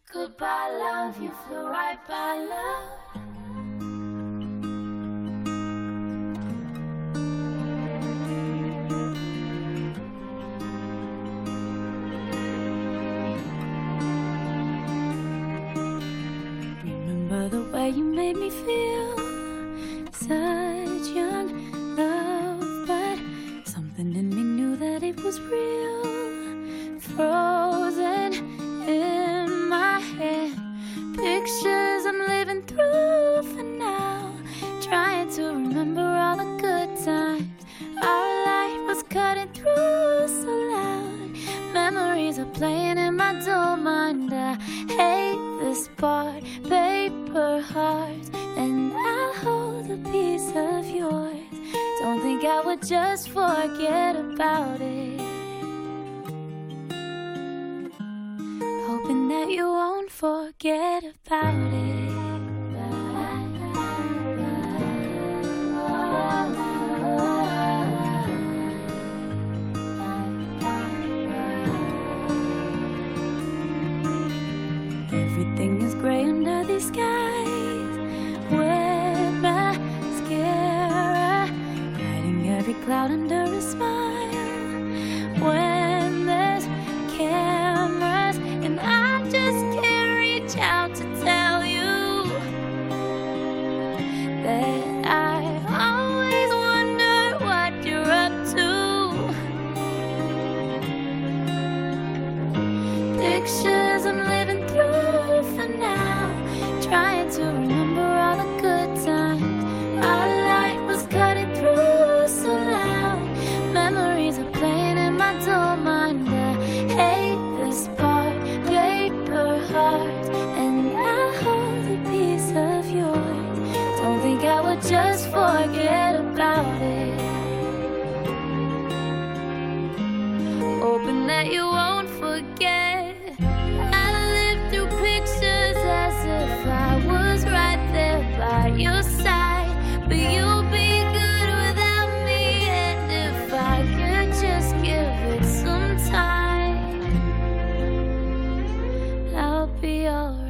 Goodbye, love, you flew right by, love. Remember the way you made me feel, such young love, but something in me knew that it was real. Frozen in my head, pictures I'm living through for now, trying to remember all the good times. Our light was cutting through so loud, memories are playing in my dull mind. I hate this part, paper hearts, and I'll hold a piece of yours. Don't think I would just forget about it, hoping that you won't forget about it. Everything is gray under these skies, wet mascara, hiding every cloud under a smile. When there's cameras and I just can't reach out to tell you that I always wonder what you're up to. Pictures I'm living through for now, trying to remember all the good times. Our light was cutting through so loud, memories are playing in my dull mind. I hate this part, paper hearts, and I'll hold a piece of yours. Don't think I would just forget about it, hoping that you won't forget. I lived through pictures as if I was right there by your side, but you'll be good without me. And if I could just give it some time, I'll be alright.